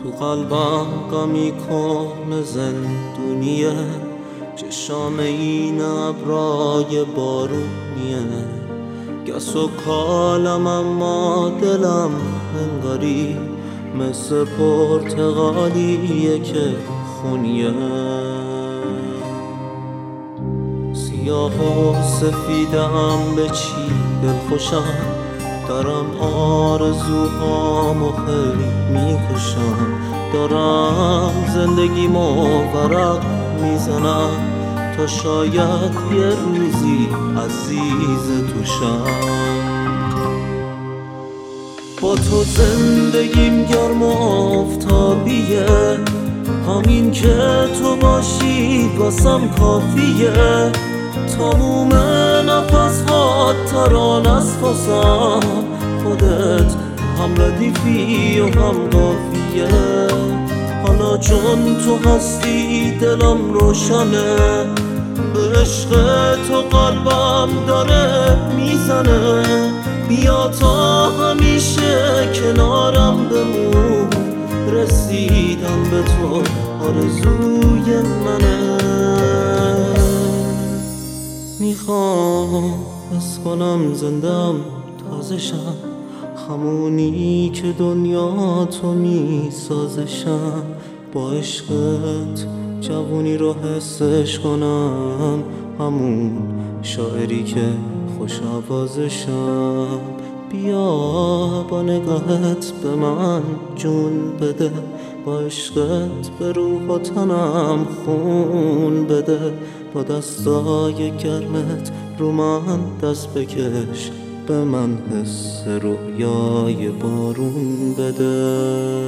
تو قلبم غمی کنه زندونیه، چشام این ابرای بارونیه، گس و کالم اما دلم انگاری مثل پرتقالیه که خونیه. سیاه و سفیدم به چی دلخوشم، دارم آرزوهامو خیلی میکشم، دارم زندگیمو ورق میزنم تا شاید یه روزی عزیز توشم. با تو زندگیم گرم و آفتابیه، همین که تو باشی واسم کافیه، تموم نفس هات تران از واسم، خودت هم ردیفی و هم قافیه. حالا چون تو هستی دلم روشنه، به عشق تو قلبم داره میزنه، بیا تا همیشه کنارم بمون، رسیدم به تو آرزوی منه. میخوام حس کنم زندم تازه شم، همونی که دنیا تو میسازشم، با عشقت جوونی رو حسش کنم، همون شاعری که خوش آوازشم. بیا با نگاهت به من جون بده، با عشقت به روح و تنم خون بده، با دستای گرمت رو من دست بکش، به من حس رویای بارون بده.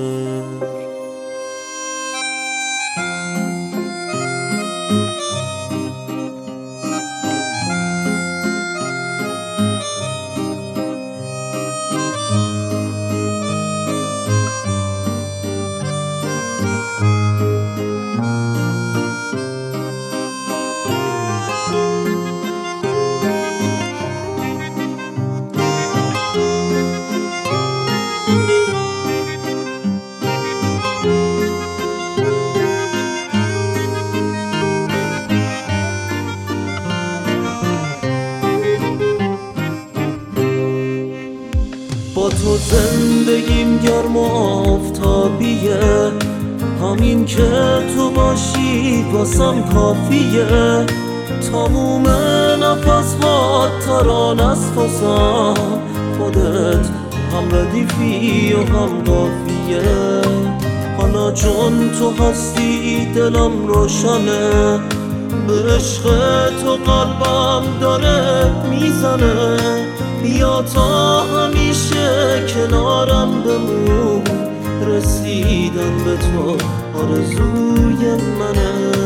با تو زندگیم گرم و آفتابیه، همین که تو باشی واسم کافیه، تموم نفس هات تران از واسم، خودت هم ردیفی و هم قافیه. حالا چون تو هستی دلم روشنه، به عشق تو قلبم داره میزنه، بیا تا همیشه کنارم بمون، رسیدم به تو آرزوی منه.